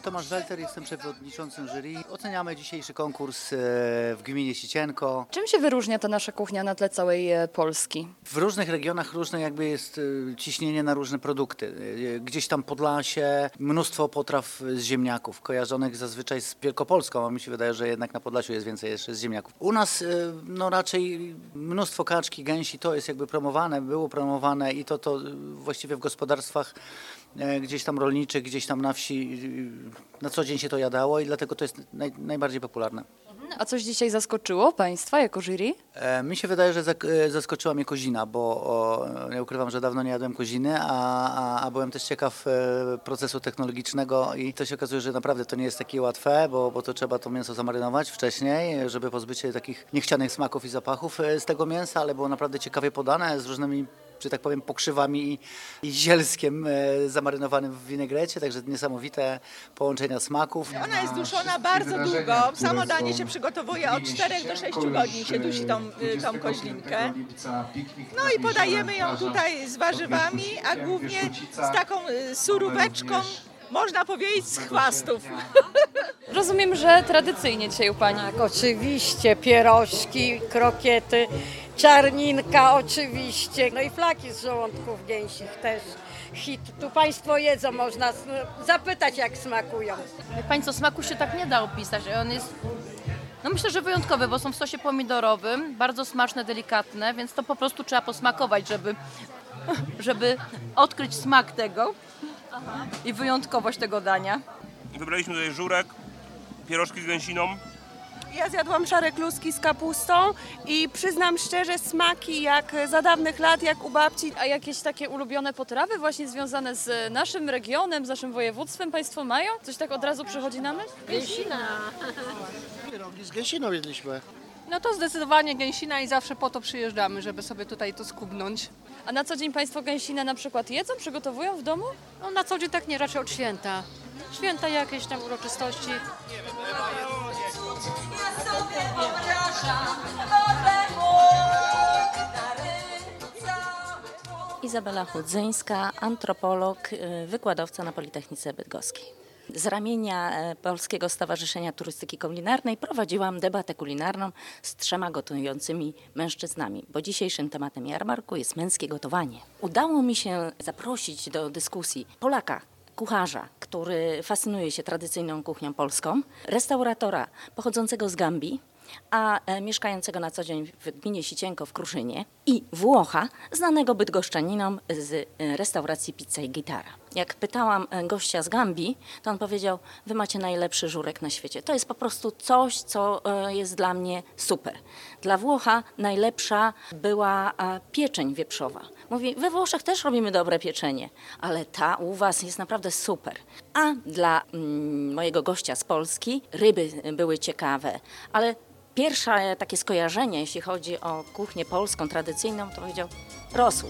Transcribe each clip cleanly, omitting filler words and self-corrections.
Tomasz Welter, jestem przewodniczącym jury. Oceniamy dzisiejszy konkurs w gminie Sicienko. Czym się wyróżnia ta nasza kuchnia na tle całej Polski? W różnych regionach różne jakby jest ciśnienie na różne produkty. Gdzieś tam Podlasie, mnóstwo potraw z ziemniaków, kojarzonych zazwyczaj z Wielkopolską, a mi się wydaje, że jednak na Podlasiu jest więcej jeszcze z ziemniaków. U nas no raczej mnóstwo kaczki, gęsi, to jest jakby promowane, było promowane i to właściwie w gospodarstwach gdzieś tam rolniczych, gdzieś tam na wsi na co dzień się to jadało i dlatego to jest najbardziej popularne. A coś dzisiaj zaskoczyło Państwa jako jury? Mi się wydaje, że zaskoczyła mnie kozina, bo nie ukrywam, że dawno nie jadłem koziny, a byłem też ciekaw procesu technologicznego i to się okazuje, że naprawdę to nie jest takie łatwe, bo to trzeba to mięso zamarynować wcześniej, żeby pozbyć się takich niechcianych smaków i zapachów z tego mięsa, ale było naprawdę ciekawie podane z różnymi, że tak powiem, pokrzywami i zielskiem zamarynowanym w winegrecie, także niesamowite połączenia smaków. Ona jest duszona bardzo długo. Samo danie się przygotowuje od 4 do 6 godzin się dusi tą koźlinkę. No i podajemy ją tutaj z warzywami, a głównie z taką suróweczką, można powiedzieć, z chwastów. Rozumiem, że tradycyjnie dzisiaj u Pani. Tak, oczywiście, pierożki, krokiety, czarninka oczywiście, no i flaki z żołądków gęsich też. Hit. Tu Państwo jedzą, można zapytać jak smakują. Wie Państwo, smaku się tak nie da opisać. On jest, no myślę, że wyjątkowy, bo są w sosie pomidorowym, bardzo smaczne, delikatne, więc to po prostu trzeba posmakować, żeby odkryć smak tego i wyjątkowość tego dania. Wybraliśmy tutaj żurek, pierożki z gęsiną. Ja zjadłam szare kluski z kapustą i przyznam szczerze, smaki jak za dawnych lat, jak u babci. A jakieś takie ulubione potrawy właśnie związane z naszym regionem, z naszym województwem Państwo mają? Coś tak od razu przychodzi na myśl? Gęsina. Pierogi z gęsiną jedliśmy. No to zdecydowanie gęsina i zawsze po to przyjeżdżamy, żeby sobie tutaj to skubnąć. A na co dzień Państwo gęsinę na przykład jedzą, przygotowują w domu? No na co dzień tak nie, raczej od święta. Święta jakieś tam uroczystości. Izabela Chudzyńska, antropolog, wykładowca na Politechnice Bydgoskiej. Z ramienia Polskiego Stowarzyszenia Turystyki Kulinarnej prowadziłam debatę kulinarną z 3 gotującymi mężczyznami, bo dzisiejszym tematem jarmarku jest męskie gotowanie. Udało mi się zaprosić do dyskusji Polaka, kucharza, który fascynuje się tradycyjną kuchnią polską, restauratora pochodzącego z Gambii, a mieszkającego na co dzień w gminie Sicienko w Kruszynie i Włocha, znanego bydgoszczaninom z restauracji Pizza i Gitara. Jak pytałam gościa z Gambii, to on powiedział, wy macie najlepszy żurek na świecie. To jest po prostu coś, co jest dla mnie super. Dla Włocha najlepsza była pieczeń wieprzowa. Mówi, we Włoszech też robimy dobre pieczenie, ale ta u was jest naprawdę super. A dla mojego gościa z Polski ryby były ciekawe, ale pierwsze takie skojarzenie, jeśli chodzi o kuchnię polską, tradycyjną, to powiedział rosół.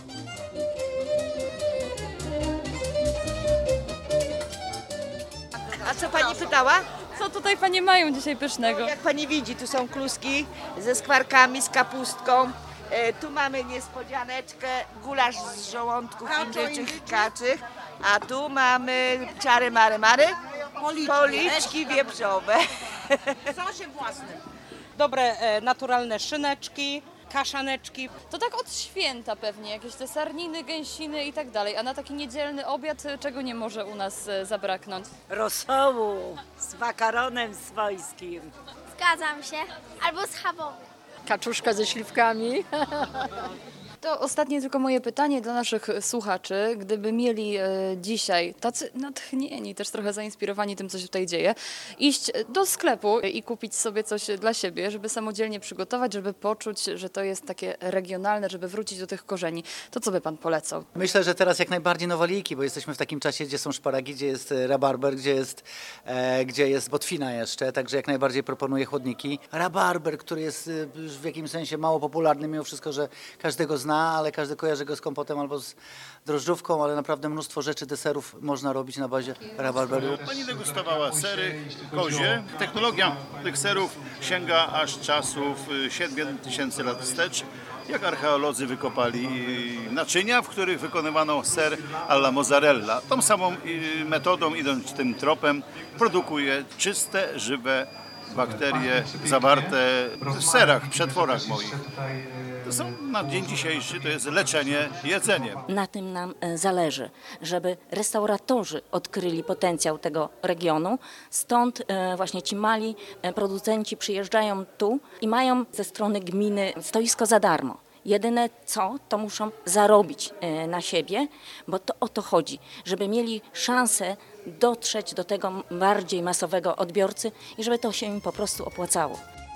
A co pani pytała? Co tutaj Panie mają dzisiaj pysznego? Jak pani widzi, tu są kluski ze skwarkami, z kapustką. Tu mamy niespodzianeczkę, gulasz z żołądków indyczych kaczych. A tu mamy czary mary, policzki wieprzowe. Sosie własnym. Dobre, naturalne szyneczki, kaszaneczki. To tak od święta pewnie, jakieś te sarniny, gęsiny i tak dalej. A na taki niedzielny obiad czego nie może u nas zabraknąć? Rosołu z makaronem swojskim. Zgadzam się. Albo z schabowym. Kaczuszka ze śliwkami. To ostatnie tylko moje pytanie dla naszych słuchaczy. Gdyby mieli dzisiaj, tacy natchnieni, też trochę zainspirowani tym, co się tutaj dzieje, iść do sklepu i kupić sobie coś dla siebie, żeby samodzielnie przygotować, żeby poczuć, że to jest takie regionalne, żeby wrócić do tych korzeni, to co by Pan polecał? Myślę, że teraz jak najbardziej nowoliki, bo jesteśmy w takim czasie, gdzie są szparagi, gdzie jest rabarber, gdzie jest botwina jeszcze, także jak najbardziej proponuję chłodniki. Rabarber, który jest w jakimś sensie mało popularny, mimo wszystko, że każdego zna zna, ale każdy kojarzy go z kompotem albo z drożdżówką, ale naprawdę mnóstwo rzeczy, deserów można robić na bazie rabarberu. Pani degustowała sery kozie. Technologia tych serów sięga aż czasów 7000 lat wstecz, jak archeolodzy wykopali naczynia, w których wykonywano ser alla mozzarella. Tą samą metodą, idąc tym tropem, produkuje czyste, żywe bakterie zawarte w serach, przetworach moich. To są na dzień dzisiejszy, to jest leczenie jedzeniem. Na tym nam zależy, żeby restauratorzy odkryli potencjał tego regionu. Stąd właśnie ci mali producenci przyjeżdżają tu i mają ze strony gminy stoisko za darmo. Jedyne co, to muszą zarobić na siebie, bo to o to chodzi, żeby mieli szansę dotrzeć do tego bardziej masowego odbiorcy i żeby to się im po prostu opłacało.